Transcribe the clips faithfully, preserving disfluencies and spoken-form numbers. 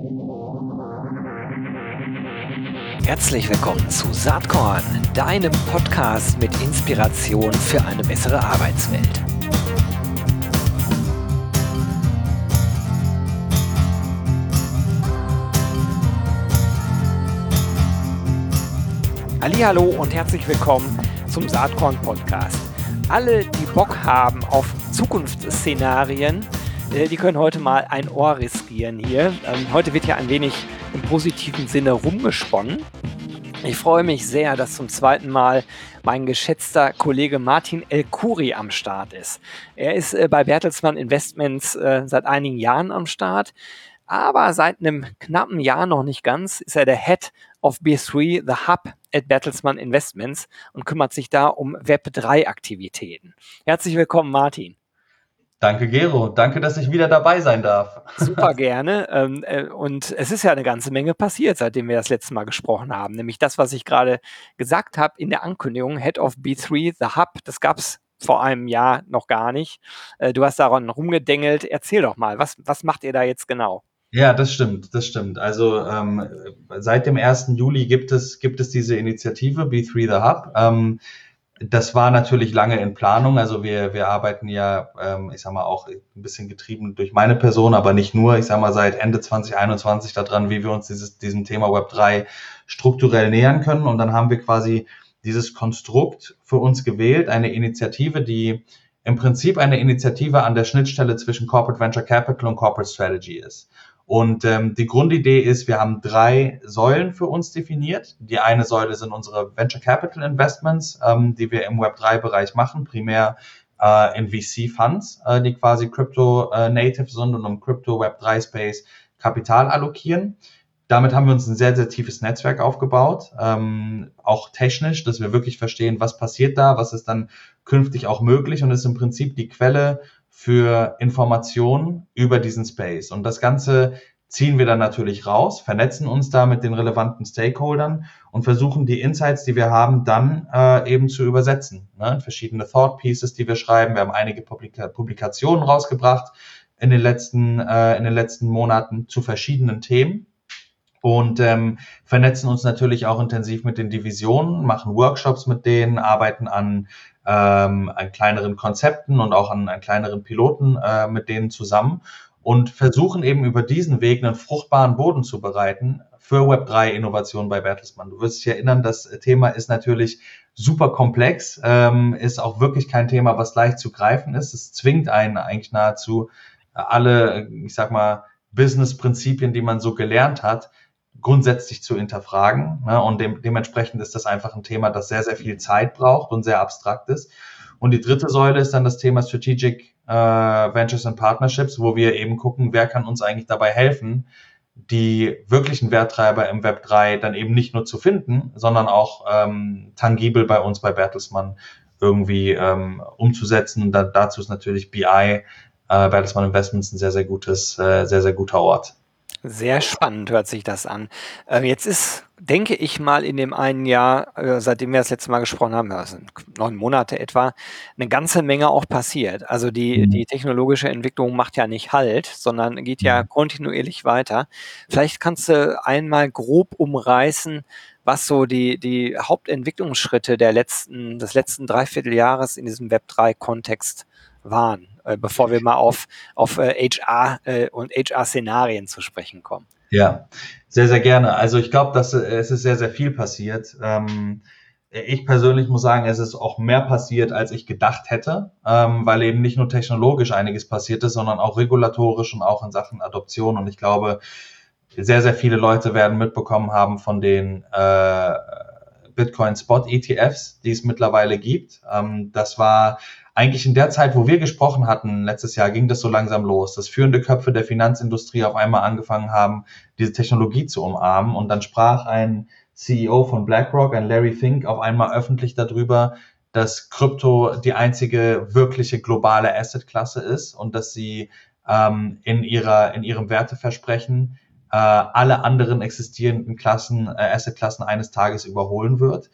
Herzlich willkommen zu Saatkorn, deinem Podcast mit Inspiration für eine bessere Arbeitswelt. Hallihallo und herzlich willkommen zum Saatkorn Podcast. Alle, die Bock haben auf Zukunftsszenarien, die können heute mal ein Ohr riskieren hier. Heute wird ja ein wenig im positiven Sinne rumgesponnen. Ich freue mich sehr, dass zum zweiten Mal mein geschätzter Kollege Martin El-Khoury am Start ist. Er ist bei Bertelsmann Investments seit einigen Jahren am Start, aber seit einem knappen Jahr noch nicht ganz ist er der Head of B drei, The Hub at Bertelsmann Investments und kümmert sich da um Web drei Aktivitäten. Herzlich willkommen, Martin. Danke, Gero. Danke, dass ich wieder dabei sein darf. Super gerne. Ähm, äh, und es ist ja eine ganze Menge passiert, seitdem wir das letzte Mal gesprochen haben. Nämlich das, was ich gerade gesagt habe in der Ankündigung, Head of B drei, The Hub, das gab es vor einem Jahr noch gar nicht. Äh, du hast daran rumgedengelt. Erzähl doch mal, was, was macht ihr da jetzt genau? Ja, das stimmt, das stimmt. Also ähm, seit dem ersten Juli gibt es, gibt es diese Initiative B drei, The Hub. Ähm, Das war natürlich lange in Planung. Also wir, wir arbeiten ja, ähm, ich sag mal, auch ein bisschen getrieben durch meine Person, aber nicht nur. Ich sag mal, seit Ende zwanzig einundzwanzig daran, wie wir uns dieses, diesem Thema Web drei strukturell nähern können. Und dann haben wir quasi dieses Konstrukt für uns gewählt, eine Initiative, die im Prinzip eine Initiative an der Schnittstelle zwischen Corporate Venture Capital und Corporate Strategy ist. Und ähm, die Grundidee ist, wir haben drei Säulen für uns definiert. Die eine Säule sind unsere Venture Capital Investments, ähm, die wir im Web drei Bereich machen, primär äh, in V C Funds, äh, die quasi Crypto äh, Native sind und im Crypto Web drei Space Kapital allokieren. Damit haben wir uns ein sehr, sehr tiefes Netzwerk aufgebaut, ähm, auch technisch, dass wir wirklich verstehen, was passiert da, was ist dann künftig auch möglich und ist im Prinzip die Quelle für Informationen über diesen Space. Und das Ganze ziehen wir dann natürlich raus, vernetzen uns da mit den relevanten Stakeholdern und versuchen die Insights, die wir haben, dann äh, eben zu übersetzen. Ne? Verschiedene Thought Pieces, die wir schreiben. Wir haben einige Publika- Publikationen rausgebracht in den letzten, äh, in den letzten Monaten zu verschiedenen Themen. Und ähm, vernetzen uns natürlich auch intensiv mit den Divisionen, machen Workshops mit denen, arbeiten an, ähm, an kleineren Konzepten und auch an, an kleineren Piloten äh, mit denen zusammen und versuchen eben über diesen Weg einen fruchtbaren Boden zu bereiten für Web drei Innovation bei Bertelsmann. Du wirst dich erinnern, das Thema ist natürlich super komplex, ähm, ist auch wirklich kein Thema, was leicht zu greifen ist. Es zwingt einen eigentlich nahezu alle, ich sag mal, Business-Prinzipien, die man so gelernt hat, grundsätzlich zu hinterfragen. Ne? Und dem, dementsprechend ist das einfach ein Thema, das sehr, sehr viel Zeit braucht und sehr abstrakt ist. Und die dritte Säule ist dann das Thema Strategic äh, Ventures and Partnerships, wo wir eben gucken, wer kann uns eigentlich dabei helfen, die wirklichen Werttreiber im Web drei dann eben nicht nur zu finden, sondern auch ähm, tangibel bei uns bei Bertelsmann irgendwie ähm, umzusetzen. Und da, dazu ist natürlich B I, äh, Bertelsmann Investments, ein sehr, sehr gutes, äh, sehr, sehr guter Ort. Sehr spannend hört sich das an. Äh, jetzt ist, denke ich mal, in dem einen Jahr, äh, seitdem wir das letzte Mal gesprochen haben, das sind neun Monate etwa, eine ganze Menge auch passiert. Also die, die technologische Entwicklung macht ja nicht Halt, sondern geht ja kontinuierlich weiter. Vielleicht kannst du einmal grob umreißen, was so die, die Hauptentwicklungsschritte der letzten, des letzten Dreivierteljahres in diesem Web drei Kontext waren, äh, bevor wir mal auf, auf äh, H R äh, und H R-Szenarien zu sprechen kommen. Ja, sehr, sehr gerne. Also ich glaube, dass äh, es ist sehr, sehr viel passiert. Ähm, ich persönlich muss sagen, es ist auch mehr passiert, als ich gedacht hätte, ähm, weil eben nicht nur technologisch einiges passiert ist, sondern auch regulatorisch und auch in Sachen Adoption. Und ich glaube, sehr, sehr viele Leute werden mitbekommen haben von den äh, Bitcoin Spot E T Fs, die es mittlerweile gibt. Ähm, das war eigentlich in der Zeit, wo wir gesprochen hatten, letztes Jahr ging das so langsam los, dass führende Köpfe der Finanzindustrie auf einmal angefangen haben, diese Technologie zu umarmen. Und dann sprach ein C E O von BlackRock, ein Larry Fink, auf einmal öffentlich darüber, dass Krypto die einzige wirkliche globale Assetklasse ist und dass sie ähm, in ihrer in ihrem Werteversprechen äh, alle anderen existierenden Klassen, äh, Assetklassen eines Tages überholen wird.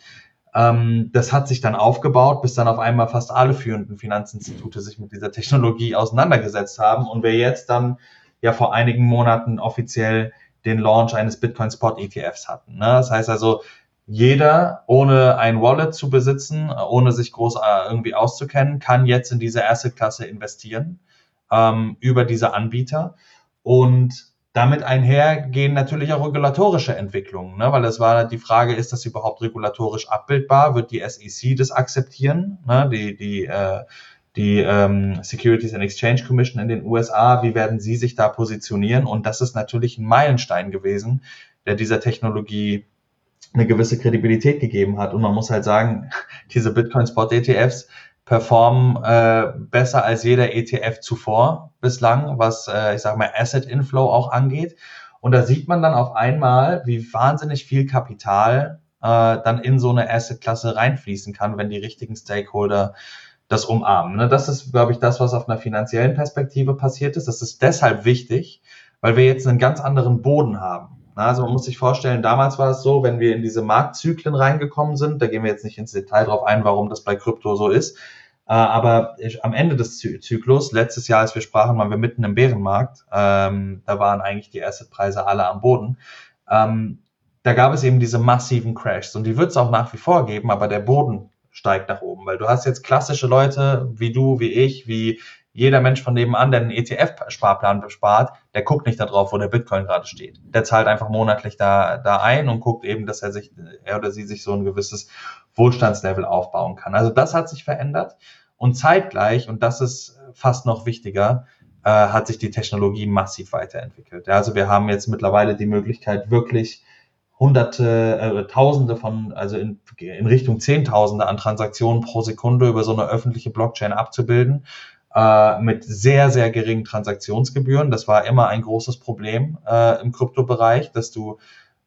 Ähm, das hat sich dann aufgebaut, bis dann auf einmal fast alle führenden Finanzinstitute sich mit dieser Technologie auseinandergesetzt haben und wir jetzt dann ja vor einigen Monaten offiziell den Launch eines Bitcoin Spot E T Fs hatten. Ne? Das heißt also, jeder, ohne ein Wallet zu besitzen, ohne sich groß äh, irgendwie auszukennen, kann jetzt in diese Asset-Klasse investieren ähm, über diese Anbieter. Und damit einhergehen natürlich auch regulatorische Entwicklungen, ne? Weil es war die Frage, ist das überhaupt regulatorisch abbildbar? Wird die S E C das akzeptieren? Ne? Die, die, äh, die ähm, Securities and Exchange Commission in den U S A, wie werden sie sich da positionieren? Und das ist natürlich ein Meilenstein gewesen, der dieser Technologie eine gewisse Kredibilität gegeben hat. Und man muss halt sagen, diese Bitcoin-Spot-E T Fs performen äh, besser als jeder E T F zuvor bislang, was, äh, ich sage mal, Asset-Inflow auch angeht. Und da sieht man dann auf einmal, wie wahnsinnig viel Kapital äh, dann in so eine Asset-Klasse reinfließen kann, wenn die richtigen Stakeholder das umarmen. Ne? Das ist, glaube ich, das, was auf einer finanziellen Perspektive passiert ist. Das ist deshalb wichtig, weil wir jetzt einen ganz anderen Boden haben. Also man muss sich vorstellen, damals war es so, wenn wir in diese Marktzyklen reingekommen sind, da gehen wir jetzt nicht ins Detail drauf ein, warum das bei Krypto so ist, aber am Ende des Zyklus, letztes Jahr, als wir sprachen, waren wir mitten im Bärenmarkt, da waren eigentlich die Assetpreise alle am Boden, da gab es eben diese massiven Crashs und die wird es auch nach wie vor geben, aber der Boden steigt nach oben, weil du hast jetzt klassische Leute wie du, wie ich, wie jeder Mensch von nebenan, der einen E T F-Sparplan bespart, der guckt nicht darauf, wo der Bitcoin gerade steht. Der zahlt einfach monatlich da, da ein und guckt eben, dass er sich, er oder sie sich so ein gewisses Wohlstandslevel aufbauen kann. Also das hat sich verändert und zeitgleich, und das ist fast noch wichtiger, äh, hat sich die Technologie massiv weiterentwickelt. Ja, also wir haben jetzt mittlerweile die Möglichkeit, wirklich Hunderte, äh, Tausende von, also in, in Richtung Zehntausende an Transaktionen pro Sekunde über so eine öffentliche Blockchain abzubilden, äh, mit sehr, sehr geringen Transaktionsgebühren. Das war immer ein großes Problem äh, im Kryptobereich, dass du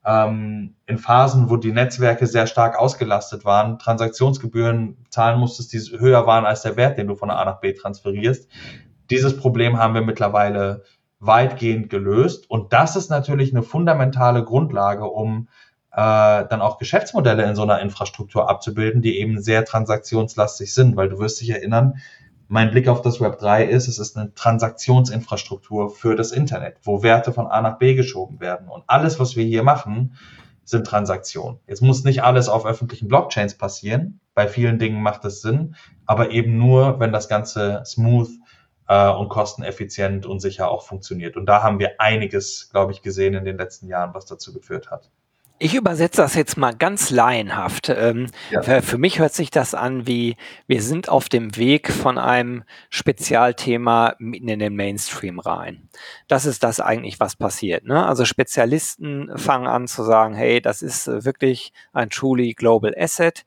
ähm, in Phasen, wo die Netzwerke sehr stark ausgelastet waren, Transaktionsgebühren zahlen musstest, die höher waren als der Wert, den du von A nach B transferierst. Dieses Problem haben wir mittlerweile weitgehend gelöst. Und das ist natürlich eine fundamentale Grundlage, um äh, dann auch Geschäftsmodelle in so einer Infrastruktur abzubilden, die eben sehr transaktionslastig sind. Weil du wirst dich erinnern, mein Blick auf das Web drei ist, es ist eine Transaktionsinfrastruktur für das Internet, wo Werte von A nach B geschoben werden. Und alles, was wir hier machen, sind Transaktionen. Jetzt muss nicht alles auf öffentlichen Blockchains passieren. Bei vielen Dingen macht es Sinn, aber eben nur, wenn das Ganze smooth und kosteneffizient und sicher auch funktioniert. Und da haben wir einiges, glaube ich, gesehen in den letzten Jahren, was dazu geführt hat. Ich übersetze das jetzt mal ganz laienhaft. Ähm, ja. für, für mich hört sich das an wie, wir sind auf dem Weg von einem Spezialthema mitten in den Mainstream rein. Das ist das eigentlich, was passiert. Ne? Also Spezialisten fangen an zu sagen, hey, das ist wirklich ein truly global asset.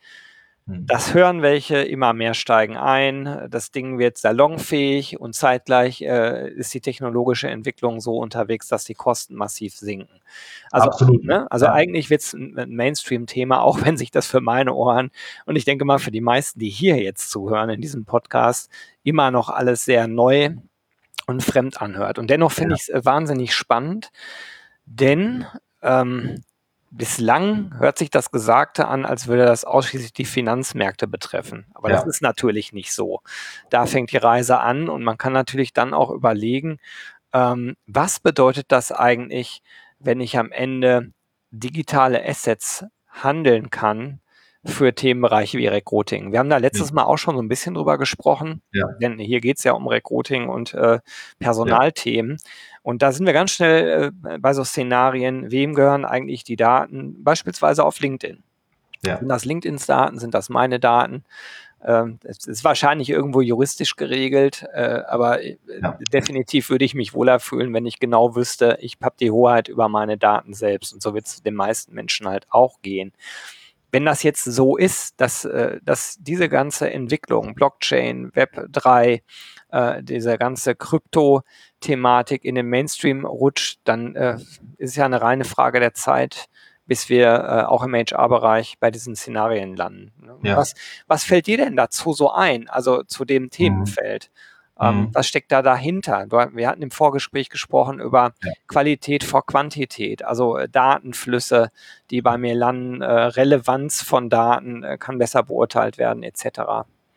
Das hören welche, immer mehr steigen ein, das Ding wird salonfähig und zeitgleich äh, ist die technologische Entwicklung so unterwegs, dass die Kosten massiv sinken. Also, Absolut. Ne, also ja. eigentlich wird es ein, ein Mainstream-Thema, auch wenn sich das für meine Ohren und ich denke mal für die meisten, die hier jetzt zuhören in diesem Podcast, immer noch alles sehr neu und fremd anhört. Und dennoch finde ja. ich es wahnsinnig spannend, denn ähm, bislang hört sich das Gesagte an, als würde das ausschließlich die Finanzmärkte betreffen. Aber ja. das ist natürlich nicht so. Da fängt die Reise an und man kann natürlich dann auch überlegen, ähm, was bedeutet das eigentlich, wenn ich am Ende digitale Assets handeln kann für Themenbereiche wie Recruiting. Wir haben da letztes Mal auch schon so ein bisschen drüber gesprochen, ja. denn hier geht es ja um Recruiting und äh, Personalthemen. Ja. Und da sind wir ganz schnell äh, bei so Szenarien, wem gehören eigentlich die Daten, beispielsweise auf LinkedIn. Ja. Sind das LinkedIns Daten, sind das meine Daten? Ähm, es ist wahrscheinlich irgendwo juristisch geregelt, äh, aber ja. definitiv würde ich mich wohler fühlen, wenn ich genau wüsste, ich habe die Hoheit über meine Daten selbst. Und so wird es den meisten Menschen halt auch gehen. Wenn das jetzt so ist, dass, äh, dass diese ganze Entwicklung, Blockchain, Web drei, äh, diese ganze Krypto-Thematik in den Mainstream rutscht, dann äh, ist es ja eine reine Frage der Zeit, bis wir äh, auch im H R-Bereich bei diesen Szenarien landen. Ja. Was, was fällt dir denn dazu so ein, also zu dem Themenfeld? Mhm. Ähm, was steckt da dahinter? Du, wir hatten im Vorgespräch gesprochen über ja. Qualität vor Quantität, also äh, Datenflüsse, die bei mir landen, äh, Relevanz von Daten äh, kann besser beurteilt werden, et cetera.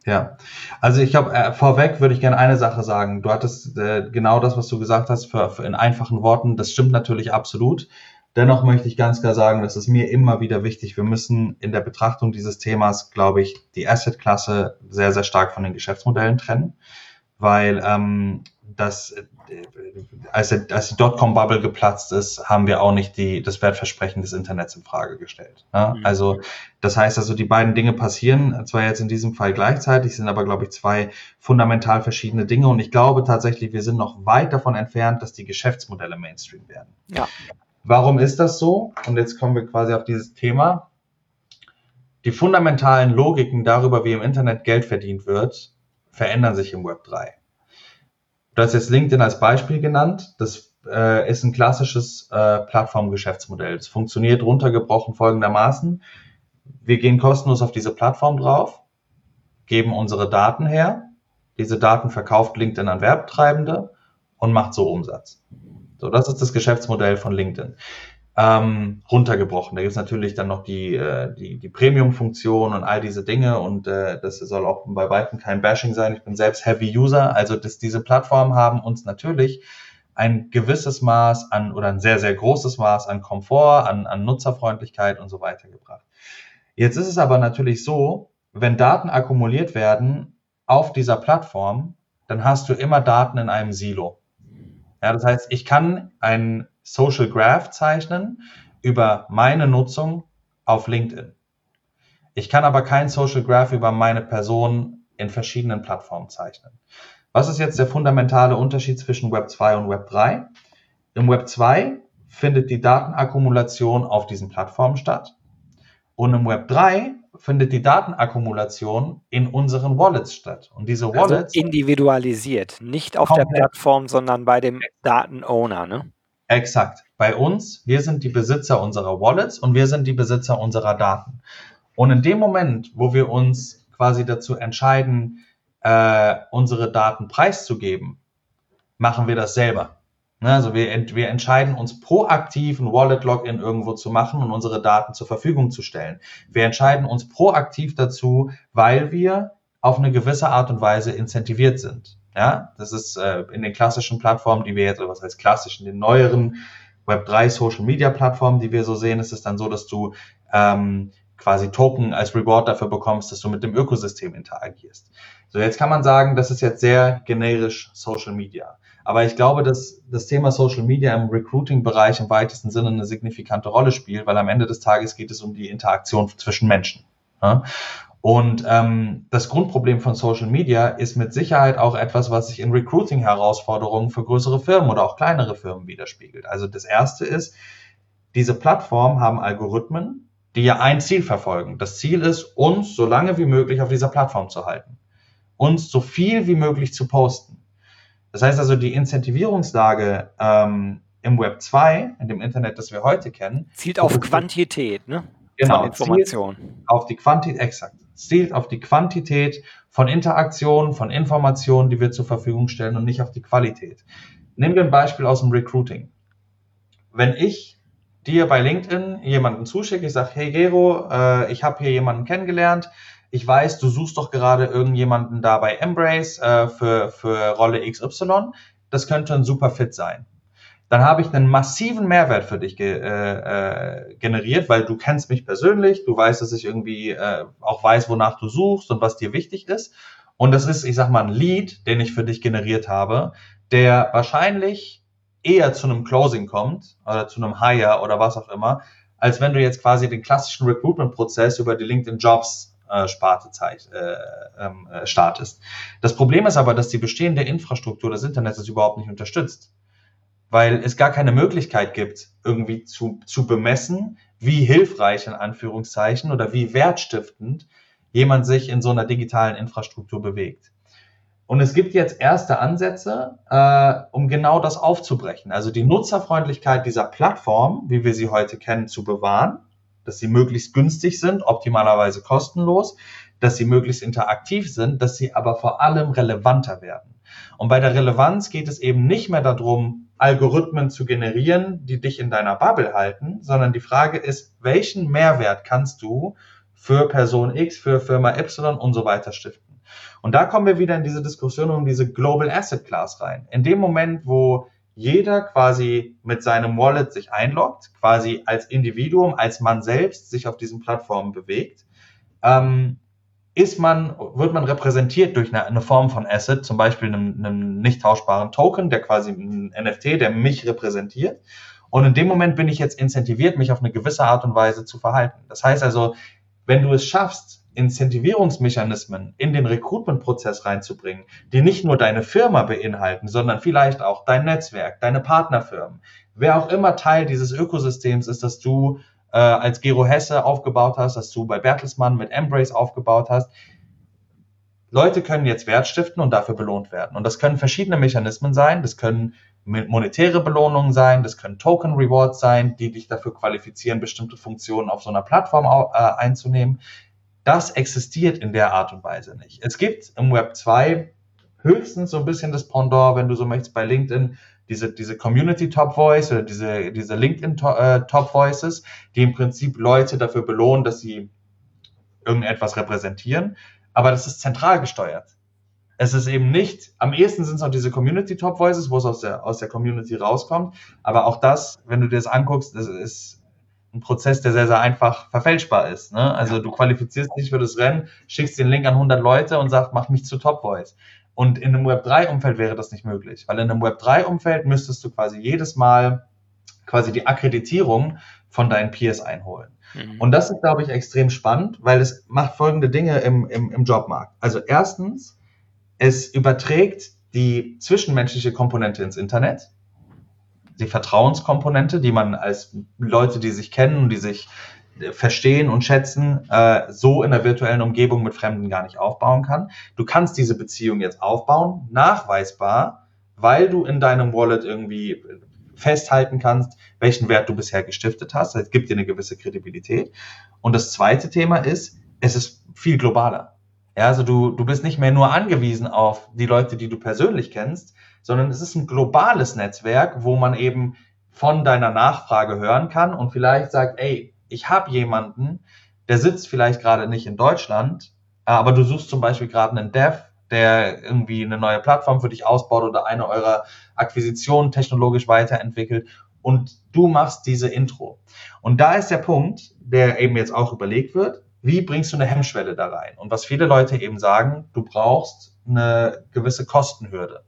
Ja, also ich glaube, äh, vorweg würde ich gerne eine Sache sagen. Du hattest äh, genau das, was du gesagt hast, für, für in einfachen Worten, das stimmt natürlich absolut. Dennoch möchte ich ganz klar sagen, das ist mir immer wieder wichtig. Wir müssen in der Betrachtung dieses Themas, glaube ich, die Asset-Klasse sehr, sehr stark von den Geschäftsmodellen trennen, weil ähm, das, äh, als, der- als die Dotcom-Bubble geplatzt ist, haben wir auch nicht die, das Wertversprechen des Internets in Frage gestellt. Ja? Mhm. Also das heißt also, die beiden Dinge passieren zwar jetzt in diesem Fall gleichzeitig, sind aber, glaube ich, zwei fundamental verschiedene Dinge. Und ich glaube tatsächlich, wir sind noch weit davon entfernt, dass die Geschäftsmodelle Mainstream werden. Ja. Warum ist das so? Und jetzt kommen wir quasi auf dieses Thema. Die fundamentalen Logiken darüber, wie im Internet Geld verdient wird, verändern sich im Web drei. Du hast jetzt LinkedIn als Beispiel genannt. Das äh, ist ein klassisches äh, Plattformgeschäftsmodell. Es funktioniert runtergebrochen folgendermaßen. Wir gehen kostenlos auf diese Plattform drauf, geben unsere Daten her. Diese Daten verkauft LinkedIn an Werbetreibende und macht so Umsatz. So, das ist das Geschäftsmodell von LinkedIn. Ähm, runtergebrochen. Da gibt es natürlich dann noch die, äh, die, die Premium-Funktion und all diese Dinge und äh, das soll auch bei weitem kein Bashing sein. Ich bin selbst Heavy User, also dass diese Plattformen haben uns natürlich ein gewisses Maß an oder ein sehr, sehr großes Maß an Komfort, an, an Nutzerfreundlichkeit und so weiter gebracht. Jetzt ist es aber natürlich so, wenn Daten akkumuliert werden auf dieser Plattform, dann hast du immer Daten in einem Silo. Ja, das heißt, ich kann ein Social Graph zeichnen über meine Nutzung auf LinkedIn. Ich kann aber kein Social Graph über meine Person in verschiedenen Plattformen zeichnen. Was ist jetzt der fundamentale Unterschied zwischen Web zwei und Web drei? Im Web zwei findet die Datenakkumulation auf diesen Plattformen statt und im Web drei findet die Datenakkumulation in unseren Wallets statt. Und diese Wallets... Also individualisiert, nicht auf der Plattform, sondern bei dem Datenowner, ne? Exakt. Bei uns, wir sind die Besitzer unserer Wallets und wir sind die Besitzer unserer Daten. Und in dem Moment, wo wir uns quasi dazu entscheiden, äh, unsere Daten preiszugeben, machen wir das selber. Also wir, wir entscheiden uns proaktiv ein Wallet-Login irgendwo zu machen und unsere Daten zur Verfügung zu stellen. Wir entscheiden uns proaktiv dazu, weil wir auf eine gewisse Art und Weise incentiviert sind. Ja, das ist äh, in den klassischen Plattformen, die wir jetzt, oder was heißt klassisch, in den neueren Web drei Social Media Plattformen, die wir so sehen, ist es dann so, dass du ähm, quasi Token als Reward dafür bekommst, dass du mit dem Ökosystem interagierst. So, jetzt kann man sagen, das ist jetzt sehr generisch Social Media. Aber ich glaube, dass das Thema Social Media im Recruiting-Bereich im weitesten Sinne eine signifikante Rolle spielt, weil am Ende des Tages geht es um die Interaktion zwischen Menschen. Ja? Und ähm, das Grundproblem von Social Media ist mit Sicherheit auch etwas, was sich in Recruiting-Herausforderungen für größere Firmen oder auch kleinere Firmen widerspiegelt. Also das Erste ist, diese Plattformen haben Algorithmen, die ja ein Ziel verfolgen. Das Ziel ist, uns so lange wie möglich auf dieser Plattform zu halten, uns so viel wie möglich zu posten. Das heißt also, die Incentivierungslage ähm, im Web zwei, in dem Internet, das wir heute kennen, zielt auf Quantität, ne? Genau, von Informationen. Zielt auf die Quantität, exakt. Zielt auf die Quantität von Interaktionen, von Informationen, die wir zur Verfügung stellen und nicht auf die Qualität. Nehmen wir ein Beispiel aus dem Recruiting. Wenn ich dir bei LinkedIn jemanden zuschicke, ich sage, hey Gero, äh, ich habe hier jemanden kennengelernt, ich weiß, du suchst doch gerade irgendjemanden da bei Embrace äh, für, für Rolle X Y, das könnte ein super Fit sein. Dann habe ich einen massiven Mehrwert für dich ge, äh, äh, generiert, weil du kennst mich persönlich, du weißt, dass ich irgendwie äh, auch weiß, wonach du suchst und was dir wichtig ist. Und das ist, ich sag mal, ein Lead, den ich für dich generiert habe, der wahrscheinlich eher zu einem Closing kommt oder zu einem Hire oder was auch immer, als wenn du jetzt quasi den klassischen Recruitment-Prozess über die LinkedIn Jobs Sparte äh, äh, startest. Das Problem ist aber, dass die bestehende Infrastruktur des Internets das überhaupt nicht unterstützt, weil es gar keine Möglichkeit gibt, irgendwie zu, zu bemessen, wie hilfreich in Anführungszeichen oder wie wertstiftend jemand sich in so einer digitalen Infrastruktur bewegt. Und es gibt jetzt erste Ansätze, äh, um genau das aufzubrechen, also die Nutzerfreundlichkeit dieser Plattform, wie wir sie heute kennen, zu bewahren, dass sie möglichst günstig sind, optimalerweise kostenlos, dass sie möglichst interaktiv sind, dass sie aber vor allem relevanter werden. Und bei der Relevanz geht es eben nicht mehr darum, Algorithmen zu generieren, die dich in deiner Bubble halten, sondern die Frage ist, welchen Mehrwert kannst du für Person X, für Firma Y und so weiter stiften? Und da kommen wir wieder in diese Diskussion um diese Global Asset Class rein. In dem Moment, wo jeder quasi mit seinem Wallet sich einloggt, quasi als Individuum, als Mann selbst sich auf diesen Plattformen bewegt, ähm, ist man, wird man repräsentiert durch eine, eine Form von Asset, zum Beispiel einem, einem nicht tauschbaren Token, der quasi ein N F T, der mich repräsentiert. Und in dem Moment bin ich jetzt incentiviert, mich auf eine gewisse Art und Weise zu verhalten. Das heißt also, wenn du es schaffst, Incentivierungsmechanismen in den Recruitment-Prozess reinzubringen, die nicht nur deine Firma beinhalten, sondern vielleicht auch dein Netzwerk, deine Partnerfirmen, wer auch immer Teil dieses Ökosystems ist, das du äh, als Gero Hesse aufgebaut hast, das du bei Bertelsmann mit Embrace aufgebaut hast. Leute können jetzt Wert stiften und dafür belohnt werden. Und das können verschiedene Mechanismen sein, das können monetäre Belohnungen sein, das können Token Rewards sein, die dich dafür qualifizieren, bestimmte Funktionen auf so einer Plattform äh, einzunehmen. Das existiert in der Art und Weise nicht. Es gibt im Web zwei höchstens so ein bisschen das Pendant, wenn du so möchtest, bei LinkedIn, diese, diese Community Top Voice oder diese, diese LinkedIn äh, Top Voices, die im Prinzip Leute dafür belohnen, dass sie irgendetwas repräsentieren. Aber das ist zentral gesteuert. Es ist eben nicht, am ehesten sind es noch diese Community Top Voices, wo es aus der, aus der Community rauskommt. Aber auch das, wenn du dir das anguckst, das ist ein Prozess, der sehr, sehr einfach verfälschbar ist. Ne? Also du qualifizierst dich für das Rennen, schickst den Link an hundert Leute und sagst, mach mich zu Top Voice. Und in einem Web drei Umfeld wäre das nicht möglich, weil in einem Web drei Umfeld müsstest du quasi jedes Mal quasi die Akkreditierung von deinen Peers einholen. Mhm. Und das ist, glaube ich, extrem spannend, weil es macht folgende Dinge im, im, im Jobmarkt. Also erstens, es überträgt die zwischenmenschliche Komponente ins Internet, die Vertrauenskomponente, die man als Leute, die sich kennen und die sich verstehen und schätzen, äh, so in der virtuellen Umgebung mit Fremden gar nicht aufbauen kann. Du kannst diese Beziehung jetzt aufbauen, nachweisbar, weil du in deinem Wallet irgendwie festhalten kannst, welchen Wert du bisher gestiftet hast. Das gibt dir eine gewisse Kredibilität. Und das zweite Thema ist, es ist viel globaler. Ja, also du, du bist nicht mehr nur angewiesen auf die Leute, die du persönlich kennst, sondern es ist ein globales Netzwerk, wo man eben von deiner Nachfrage hören kann und vielleicht sagt, ey, ich habe jemanden, der sitzt vielleicht gerade nicht in Deutschland, aber du suchst zum Beispiel gerade einen Dev, der irgendwie eine neue Plattform für dich ausbaut oder eine eurer Akquisitionen technologisch weiterentwickelt und du machst diese Intro. Und da ist der Punkt, der eben jetzt auch überlegt wird, wie bringst du eine Hemmschwelle da rein? Und was viele Leute eben sagen, du brauchst eine gewisse Kostenhürde.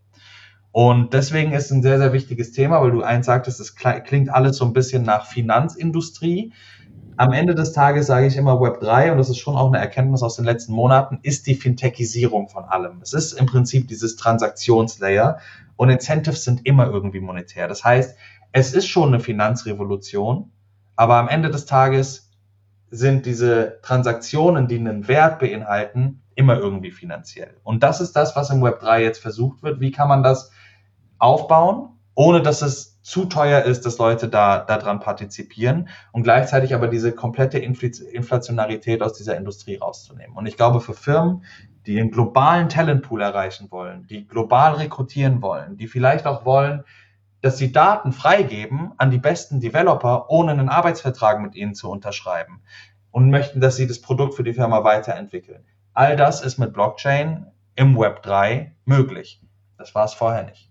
Und deswegen ist es ein sehr, sehr wichtiges Thema, weil du eins sagtest, es klingt alles so ein bisschen nach Finanzindustrie. Am Ende des Tages sage ich immer Web drei, und das ist schon auch eine Erkenntnis aus den letzten Monaten, ist die Fintechisierung von allem. Es ist im Prinzip dieses Transaktionslayer und Incentives sind immer irgendwie monetär. Das heißt, es ist schon eine Finanzrevolution, aber am Ende des Tages sind diese Transaktionen, die einen Wert beinhalten, immer irgendwie finanziell. Und das ist das, was im Web drei jetzt versucht wird. Wie kann man das aufbauen, ohne dass es zu teuer ist, dass Leute da daran partizipieren und gleichzeitig aber diese komplette Inflationarität aus dieser Industrie rauszunehmen. Und ich glaube, für Firmen, die einen globalen Talentpool erreichen wollen, die global rekrutieren wollen, die vielleicht auch wollen, dass sie Daten freigeben an die besten Developer, ohne einen Arbeitsvertrag mit ihnen zu unterschreiben und möchten, dass sie das Produkt für die Firma weiterentwickeln. All das ist mit Blockchain im Web drei möglich. Das war es vorher nicht.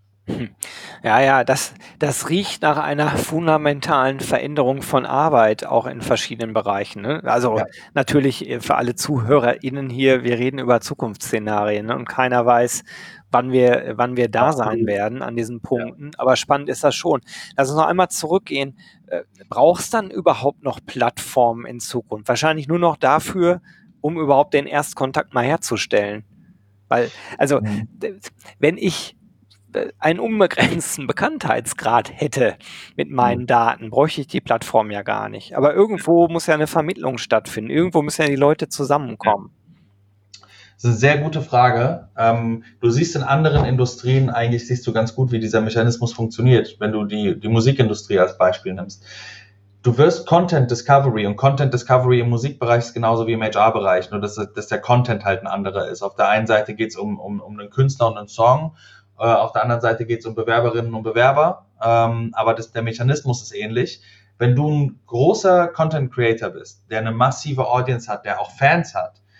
Ja, ja, das, das riecht nach einer fundamentalen Veränderung von Arbeit, auch in verschiedenen Bereichen. Ne? Also ja. Natürlich für alle ZuhörerInnen hier, wir reden über Zukunftsszenarien, ne? Und keiner weiß, wann wir, wann wir da Absolut. sein werden an diesen Punkten. Ja. Aber spannend ist das schon. Lass uns noch einmal zurückgehen. Brauchst dann überhaupt noch Plattformen in Zukunft? Wahrscheinlich nur noch dafür, um überhaupt den Erstkontakt mal herzustellen. Weil, also, mhm. wenn ich einen unbegrenzten Bekanntheitsgrad hätte mit meinen Daten, bräuchte ich die Plattform ja gar nicht. Aber irgendwo muss ja eine Vermittlung stattfinden. Irgendwo müssen ja die Leute zusammenkommen. Das ist eine sehr gute Frage. Ähm, du siehst in anderen Industrien, eigentlich siehst du ganz gut, wie dieser Mechanismus funktioniert, wenn du die, die Musikindustrie als Beispiel nimmst. Du wirst Content Discovery, und Content Discovery im Musikbereich ist genauso wie im H R-Bereich, nur dass, dass der Content halt ein anderer ist. Auf der einen Seite geht es um, um, um einen Künstler und einen Song, äh, auf der anderen Seite geht es um Bewerberinnen und Bewerber, ähm, aber das, der Mechanismus ist ähnlich. Wenn du ein großer Content Creator bist, der eine massive Audience hat, der auch Fans hat,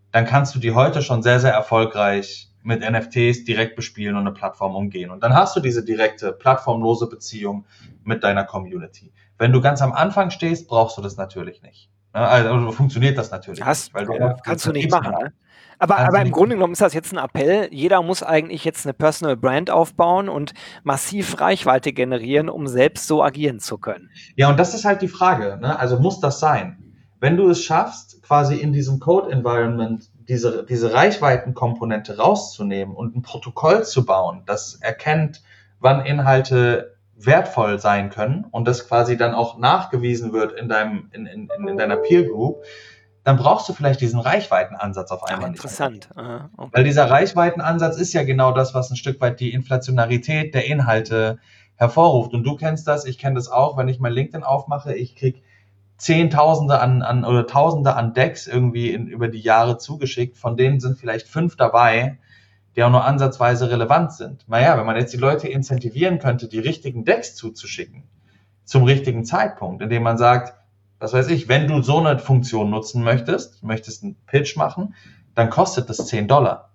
dann kannst du die heute schon sehr, sehr erfolgreich mit N F Ts direkt bespielen und eine Plattform umgehen. Und dann hast du diese direkte, plattformlose Beziehung mit deiner Community. Wenn du ganz am Anfang stehst, brauchst du das natürlich nicht. Also funktioniert das natürlich das, nicht. Weil du äh, kannst du nicht machen, ne? Aber, Kannst aber du im nicht Grunde genommen ist das jetzt ein Appell. Jeder muss eigentlich jetzt eine Personal Brand aufbauen und massiv Reichweite generieren, um selbst so agieren zu können. Ja, und das ist halt die Frage, ne? Also muss das sein? Wenn du es schaffst, quasi in diesem Code-Environment diese, diese Reichweitenkomponente rauszunehmen und ein Protokoll zu bauen, das erkennt, wann Inhalte wertvoll sein können und das quasi dann auch nachgewiesen wird in deinem, in, in, in deiner Peer Group, dann brauchst du vielleicht diesen Reichweitenansatz auf einmal Ach, nicht. interessant. Aha, okay. Weil dieser Reichweitenansatz ist ja genau das, was ein Stück weit die Inflationarität der Inhalte hervorruft. Und du kennst das, ich kenne das auch, wenn ich mein LinkedIn aufmache, ich krieg Zehntausende an, an oder Tausende an Decks irgendwie in, über die Jahre zugeschickt, von denen sind vielleicht fünf dabei, die auch nur ansatzweise relevant sind. Naja, wenn man jetzt die Leute incentivieren könnte, die richtigen Decks zuzuschicken, zum richtigen Zeitpunkt, indem man sagt, was weiß ich, wenn du so eine Funktion nutzen möchtest, möchtest einen Pitch machen, dann kostet das zehn Dollar.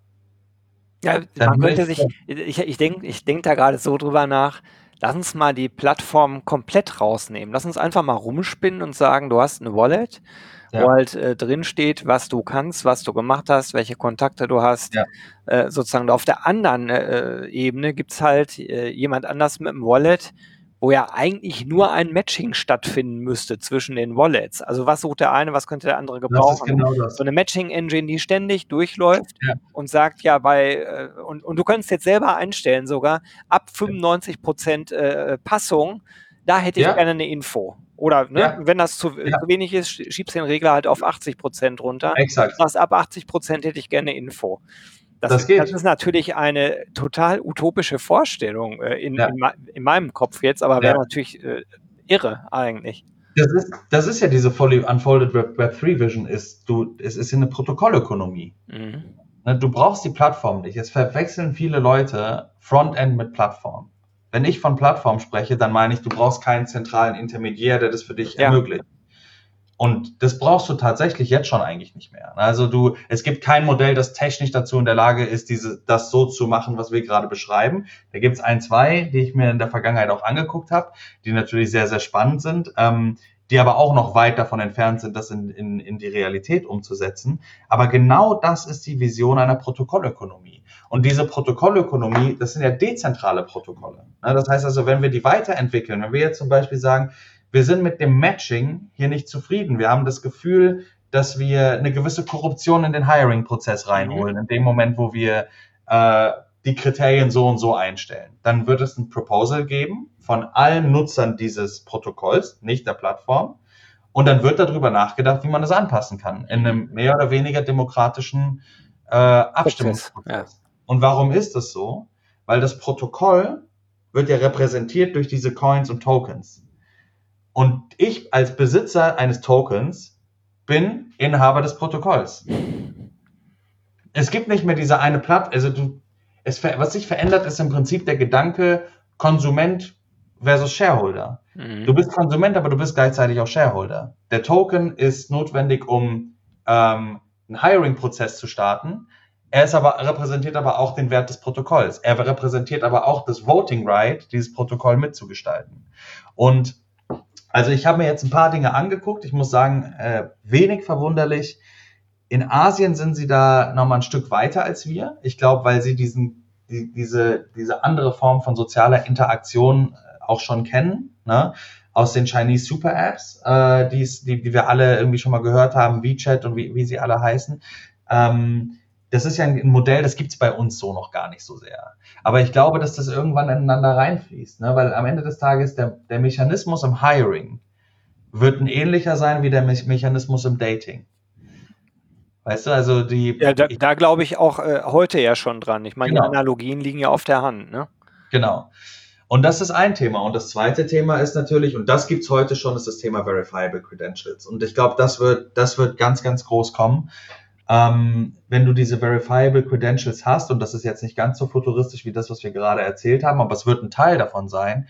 Ja, Dann man könnte möchte- sich, ich, ich denke ich denk da gerade so drüber nach, lass uns mal die Plattform komplett rausnehmen. Lass uns einfach mal rumspinnen und sagen, du hast eine Wallet, Ja. wo halt äh, drin steht, was du kannst, was du gemacht hast, welche Kontakte du hast. Ja. Äh, sozusagen auf der anderen äh, Ebene gibt's halt äh, jemand anders mit einem Wallet, wo ja eigentlich nur ein Matching stattfinden müsste zwischen den Wallets. Also was sucht der eine, was könnte der andere Das ist gebrauchen? genau das. So eine Matching-Engine, die ständig durchläuft Ja. und sagt ja bei, äh, und, und du kannst jetzt selber einstellen sogar, ab fünfundneunzig Prozent äh, Passung, da hätte ich Ja. gerne eine Info. Oder ne, Ja. wenn das zu, Ja. zu wenig ist, schiebst den Regler halt auf achtzig Prozent runter. Exakt. Sagst, ab achtzig Prozent hätte ich gerne eine Info. Das, Das geht. das ist natürlich eine total utopische Vorstellung äh, in, Ja. in, me- in meinem Kopf jetzt, aber wäre Ja. natürlich äh, irre eigentlich. Das ist, das ist ja diese fully unfolded Web, Web drei Vision ist, du, es ist eine Protokollökonomie. Mhm. Ne, du brauchst die Plattform nicht. Es verwechseln viele Leute Frontend mit Plattform. Wenn ich von Plattform spreche, dann meine ich, du brauchst keinen zentralen Intermediär, der das für dich Ja. ermöglicht. Und das brauchst du tatsächlich jetzt schon eigentlich nicht mehr. Also du, es gibt kein Modell, das technisch dazu in der Lage ist, diese, das so zu machen, was wir gerade beschreiben. Da gibt's ein, zwei, die ich mir in der Vergangenheit auch angeguckt habe, die natürlich sehr, sehr spannend sind, ähm, die aber auch noch weit davon entfernt sind, das in, in, in die Realität umzusetzen. Aber genau das ist die Vision einer Protokollökonomie. Und diese Protokollökonomie, das sind ja dezentrale Protokolle. Das heißt also, wenn wir die weiterentwickeln, wenn wir jetzt zum Beispiel sagen, wir sind mit dem Matching hier nicht zufrieden. Wir haben das Gefühl, dass wir eine gewisse Korruption in den Hiring-Prozess reinholen, in dem Moment, wo wir äh, die Kriterien so und so einstellen. Dann wird es ein Proposal geben von allen Nutzern dieses Protokolls, nicht der Plattform. Und dann wird darüber nachgedacht, wie man das anpassen kann, in einem mehr oder weniger demokratischen äh, Abstimmungsprozess. Ja. Und warum ist das so? Weil das Protokoll wird ja repräsentiert durch diese Coins und Tokens. Und ich als Besitzer eines Tokens bin Inhaber des Protokolls. Es gibt nicht mehr diese eine Plattform, also du, es, was sich verändert, ist im Prinzip der Gedanke Konsument versus Shareholder. Mhm. Du bist Konsument, aber du bist gleichzeitig auch Shareholder. Der Token ist notwendig, um ähm, einen Hiring-Prozess zu starten. Er ist aber, repräsentiert aber auch den Wert des Protokolls. Er repräsentiert aber auch das Voting Right, dieses Protokoll mitzugestalten. Und also ich habe mir jetzt ein paar Dinge angeguckt. Ich muss sagen, äh, wenig verwunderlich. In Asien sind sie da nochmal ein Stück weiter als wir. Ich glaube, weil sie diesen, die, diese, diese andere Form von sozialer Interaktion auch schon kennen, ne? Aus den Chinese Super Apps, äh, die's, die, die wir alle irgendwie schon mal gehört haben, WeChat und wie, wie sie alle heißen. Ähm, das ist ja ein Modell, das gibt's bei uns so noch gar nicht so sehr. Aber ich glaube, dass das irgendwann ineinander reinfließt, ne? Weil am Ende des Tages der, der Mechanismus im Hiring wird ein ähnlicher sein wie der Me- Mechanismus im Dating. Weißt du, also die... Ja, da, da glaube ich auch äh, heute ja schon dran. Ich meine, Genau. die Analogien liegen ja auf der Hand, ne? Genau. Und das ist ein Thema. Und das zweite Thema ist natürlich, und das gibt's heute schon, ist das Thema Verifiable Credentials. Und ich glaube, das wird, das wird ganz, ganz groß kommen. Ähm, wenn du diese Verifiable Credentials hast, und das ist jetzt nicht ganz so futuristisch wie das, was wir gerade erzählt haben, aber es wird ein Teil davon sein,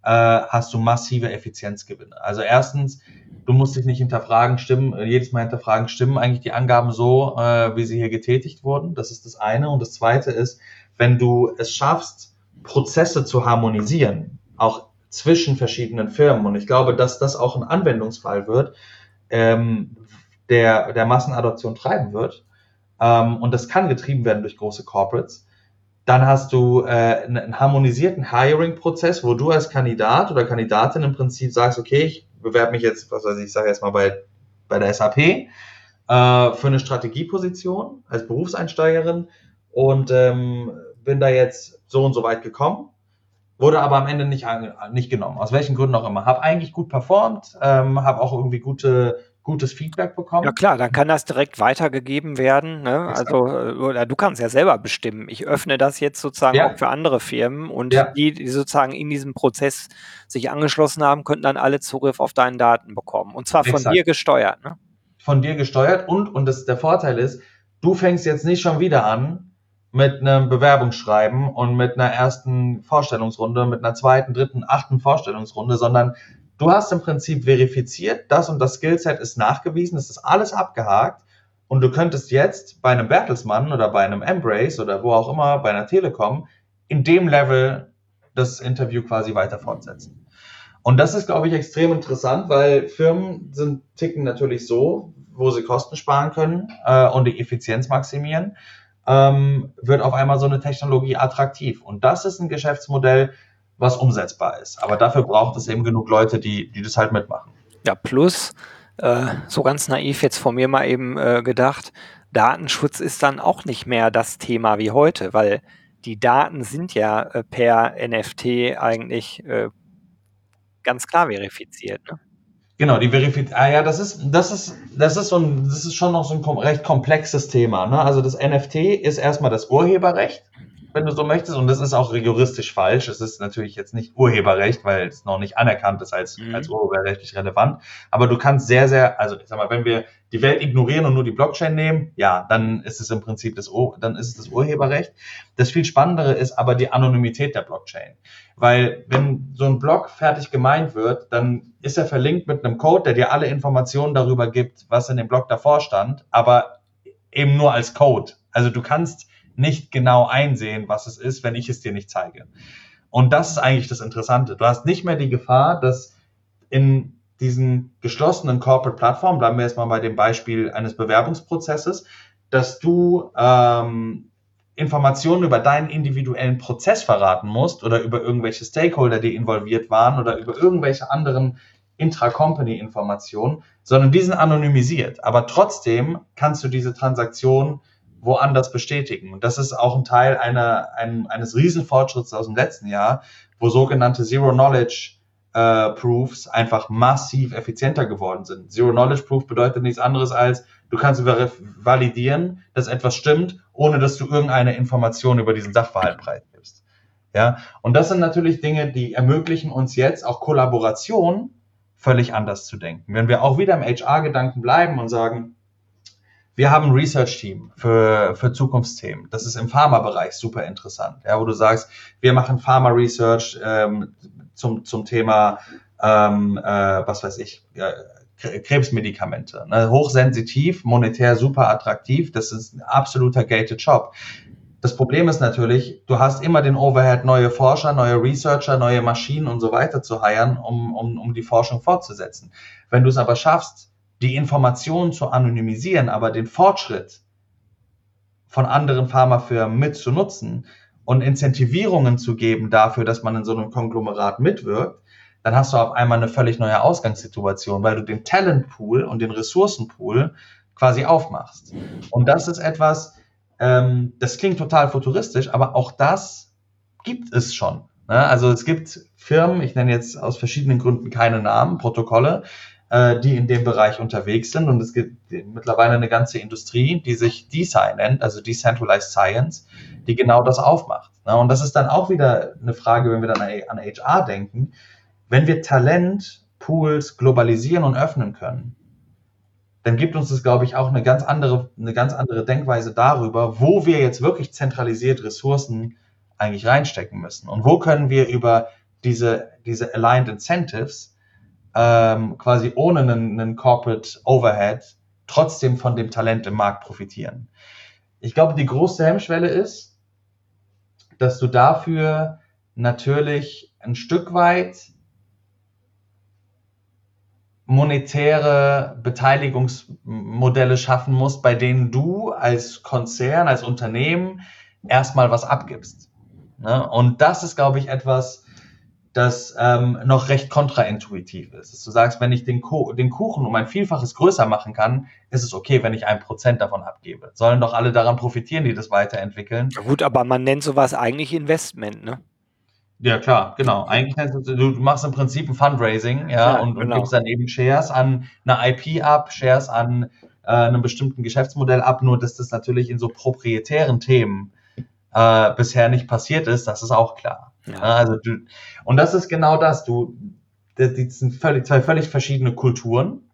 äh, hast du massive Effizienzgewinne. Also erstens, du musst dich nicht hinterfragen, stimmen, jedes Mal hinterfragen, stimmen eigentlich die Angaben so, äh, wie sie hier getätigt wurden. Das ist das eine. Und das zweite ist, wenn du es schaffst, Prozesse zu harmonisieren, auch zwischen verschiedenen Firmen. Und ich glaube, dass das auch ein Anwendungsfall wird, ähm, der, der Massenadoption treiben wird. Ähm, und das kann getrieben werden durch große Corporates. Dann hast du äh, einen harmonisierten Hiring-Prozess, wo du als Kandidat oder Kandidatin im Prinzip sagst, okay, ich bewerbe mich jetzt, was weiß ich, ich sage jetzt mal bei, bei der S A P äh, für eine Strategieposition als Berufseinsteigerin und ähm, bin da jetzt so und so weit gekommen. Wurde aber am Ende nicht, nicht genommen, aus welchen Gründen auch immer. Habe eigentlich gut performt, ähm, habe auch irgendwie gute, gutes Feedback bekommen. Ja klar, dann kann das direkt weitergegeben werden. Ne? Also oder du kannst ja selber bestimmen. Ich öffne das jetzt sozusagen Ja. auch für andere Firmen und Ja. die, die sozusagen in diesem Prozess sich angeschlossen haben, könnten dann alle Zugriff auf deine Daten bekommen. Und zwar von Exakt. dir gesteuert. Ne? Von dir gesteuert und, und das, der Vorteil ist, du fängst jetzt nicht schon wieder an mit einem Bewerbungsschreiben und mit einer ersten Vorstellungsrunde, mit einer zweiten, dritten, achten Vorstellungsrunde, sondern du hast im Prinzip verifiziert, das und das Skillset ist nachgewiesen, es ist alles abgehakt und du könntest jetzt bei einem Bertelsmann oder bei einem Embrace oder wo auch immer, bei einer Telekom, in dem Level das Interview quasi weiter fortsetzen. Und das ist, glaube ich, extrem interessant, weil Firmen sind, ticken natürlich so, wo sie Kosten sparen können äh, und die Effizienz maximieren, ähm, wird auf einmal so eine Technologie attraktiv. Und das ist ein Geschäftsmodell, was umsetzbar ist. Aber dafür braucht es eben genug Leute, die, die das halt mitmachen. Ja, plus, äh, so ganz naiv jetzt von mir mal eben äh, gedacht, Datenschutz ist dann auch nicht mehr das Thema wie heute, weil die Daten sind ja äh, per N F T eigentlich äh, ganz klar verifiziert. Ne? Genau, die Verifizierung. Ah ja, das ist, das ist, das ist so ein, das ist schon noch so ein kom- recht komplexes Thema. Ne? Also das N F T ist erstmal das Urheberrecht, wenn du so möchtest, und das ist auch juristisch falsch. Es ist natürlich jetzt nicht Urheberrecht, weil es noch nicht anerkannt ist als, Mhm. als urheberrechtlich relevant. Aber du kannst sehr, sehr, also ich sag mal, wenn wir die Welt ignorieren und nur die Blockchain nehmen, ja, dann ist es im Prinzip das, Ur- dann ist es das Urheberrecht. Das viel Spannendere ist aber die Anonymität der Blockchain. Weil wenn so ein Block fertig gemeint wird, dann ist er verlinkt mit einem Code, der dir alle Informationen darüber gibt, was in dem Block davor stand, aber eben nur als Code. Also du kannst nicht genau einsehen, was es ist, wenn ich es dir nicht zeige. Und das ist eigentlich das Interessante. Du hast nicht mehr die Gefahr, dass in diesen geschlossenen Corporate-Plattformen, bleiben wir jetzt mal bei dem Beispiel eines Bewerbungsprozesses, dass du ähm, Informationen über deinen individuellen Prozess verraten musst oder über irgendwelche Stakeholder, die involviert waren oder über irgendwelche anderen Intra-Company-Informationen, sondern die sind anonymisiert. Aber trotzdem kannst du diese Transaktion woanders bestätigen. Und das ist auch ein Teil einer, ein, eines Riesenfortschritts aus dem letzten Jahr, wo sogenannte Zero-Knowledge äh, Proofs einfach massiv effizienter geworden sind. Zero-Knowledge Proof bedeutet nichts anderes als, du kannst validieren, dass etwas stimmt, ohne dass du irgendeine Information über diesen Sachverhalt preisgibst. Ja? Und das sind natürlich Dinge, die ermöglichen uns jetzt auch Kollaboration völlig anders zu denken. Wenn wir auch wieder im H R-Gedanken bleiben und sagen, wir haben ein Research-Team für, für Zukunftsthemen. Das ist im Pharma-Bereich super interessant, ja, wo du sagst, wir machen Pharma-Research ähm, zum, zum Thema, ähm, äh, was weiß ich, äh, Krebsmedikamente. Ne? Hochsensitiv, monetär super attraktiv, das ist ein absoluter gated Job. Das Problem ist natürlich, du hast immer den Overhead, neue Forscher, neue Researcher, neue Maschinen und so weiter zu hiren, um, um, um die Forschung fortzusetzen. Wenn du es aber schaffst, die Informationen zu anonymisieren, aber den Fortschritt von anderen Pharmafirmen mitzunutzen und Incentivierungen zu geben dafür, dass man in so einem Konglomerat mitwirkt, dann hast du auf einmal eine völlig neue Ausgangssituation, weil du den Talentpool und den Ressourcenpool quasi aufmachst. Und das ist etwas, ähm, das klingt total futuristisch, aber auch das gibt es schon. Ne? Also es gibt Firmen, ich nenne jetzt aus verschiedenen Gründen keine Namen, Protokolle, die in dem Bereich unterwegs sind. Und es gibt mittlerweile eine ganze Industrie, die sich D S I nennt, also Decentralized Science, die genau das aufmacht. Und das ist dann auch wieder eine Frage, wenn wir dann an H R denken. Wenn wir Talentpools globalisieren und öffnen können, dann gibt uns das, glaube ich, auch eine ganz andere, eine ganz andere Denkweise darüber, wo wir jetzt wirklich zentralisiert Ressourcen eigentlich reinstecken müssen. Und wo können wir über diese, diese Aligned Incentives ähm, quasi ohne einen, einen Corporate Overhead trotzdem von dem Talent im Markt profitieren. Ich glaube, die große Hemmschwelle ist, dass du dafür natürlich ein Stück weit monetäre Beteiligungsmodelle schaffen musst, bei denen du als Konzern, als Unternehmen erstmal was abgibst. Ne? Und das ist, glaube ich, etwas, das ähm, noch recht kontraintuitiv ist. Dass du sagst, wenn ich den, Ko- den Kuchen um ein Vielfaches größer machen kann, ist es okay, wenn ich ein Prozent davon abgebe. Sollen doch alle daran profitieren, die das weiterentwickeln. Gut, aber man nennt sowas eigentlich Investment, ne? Ja, klar, genau. Eigentlich heißt es, du, du machst im Prinzip ein Fundraising, ja, Ja, und, und genau. gibst dann eben Shares an eine I P ab, Shares an äh, einem bestimmten Geschäftsmodell ab, nur dass das natürlich in so proprietären Themen äh, bisher nicht passiert ist, das ist auch klar. Ja. Also du, und das ist genau das, du, das, das sind völlig, zwei völlig verschiedene Kulturen,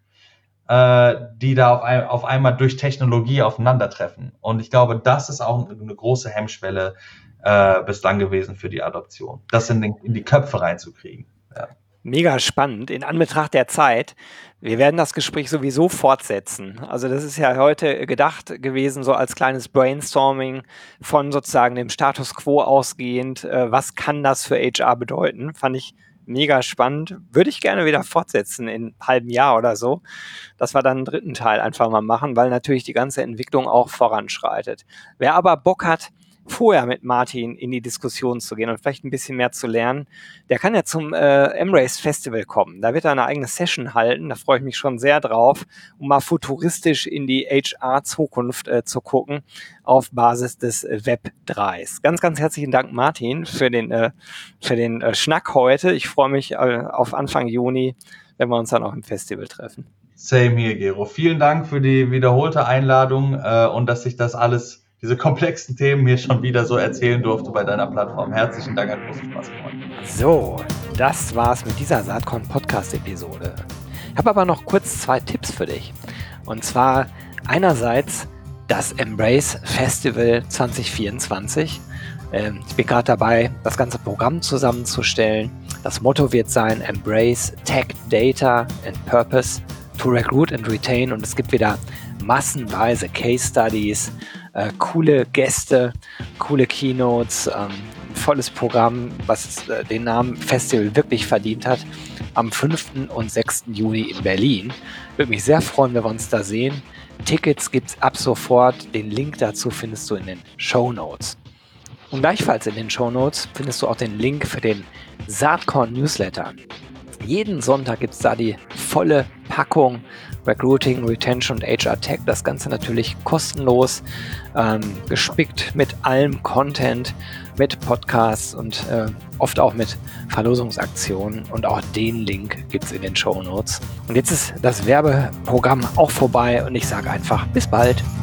äh, die da auf, ein, auf einmal durch Technologie aufeinandertreffen. Und ich glaube, das ist auch eine große Hemmschwelle Äh, bislang gewesen für die Adoption. Das in, den, in die Köpfe reinzukriegen. Ja. Mega spannend in Anbetracht der Zeit. Wir werden das Gespräch sowieso fortsetzen. Also das ist ja heute gedacht gewesen, so als kleines Brainstorming von sozusagen dem Status Quo ausgehend. Äh, was kann das für H R bedeuten? Fand ich mega spannend. Würde ich gerne wieder fortsetzen in einem halben Jahr oder so, dass wir dann einen dritten Teil einfach mal machen, weil natürlich die ganze Entwicklung auch voranschreitet. Wer aber Bock hat, vorher mit Martin in die Diskussion zu gehen und vielleicht ein bisschen mehr zu lernen, der kann ja zum äh, M-Race Festival kommen. Da wird er eine eigene Session halten, da freue ich mich schon sehr drauf, um mal futuristisch in die H R-Zukunft äh, zu gucken, auf Basis des äh, Web drei. Ganz, ganz herzlichen Dank, Martin, für den, äh, für den äh, Schnack heute. Ich freue mich äh, auf Anfang Juni, wenn wir uns dann auch im Festival treffen. Same hier, Gero. Vielen Dank für die wiederholte Einladung äh, und dass ich das alles, diese komplexen Themen hier schon wieder so erzählen durfte bei deiner Plattform. Herzlichen Dank, hat großen Spaß gemacht. So, das war's mit dieser Saatkorn Podcast Episode. Ich habe aber noch kurz zwei Tipps für dich. Und zwar einerseits das Embrace Festival zwanzig vierundzwanzig. Ähm, ich bin gerade dabei, das ganze Programm zusammenzustellen. Das Motto wird sein Embrace Tech, Data and Purpose to Recruit and Retain. Und es gibt wieder massenweise Case Studies, Äh, coole Gäste, coole Keynotes, ähm, ein volles Programm, was äh, den Namen Festival wirklich verdient hat, am fünften und sechsten Juni in Berlin. Würde mich sehr freuen, wenn wir uns da sehen. Tickets gibt's ab sofort. Den Link dazu findest du in den Shownotes. Und gleichfalls in den Shownotes findest du auch den Link für den Saatkorn Newsletter. Jeden Sonntag gibt's da die volle Packung Recruiting, Retention und H R Tech. Das Ganze natürlich kostenlos, ähm, gespickt mit allem Content, mit Podcasts und äh, oft auch mit Verlosungsaktionen. Und auch den Link gibt's in den Shownotes. Und jetzt ist das Werbeprogramm auch vorbei und ich sage einfach bis bald.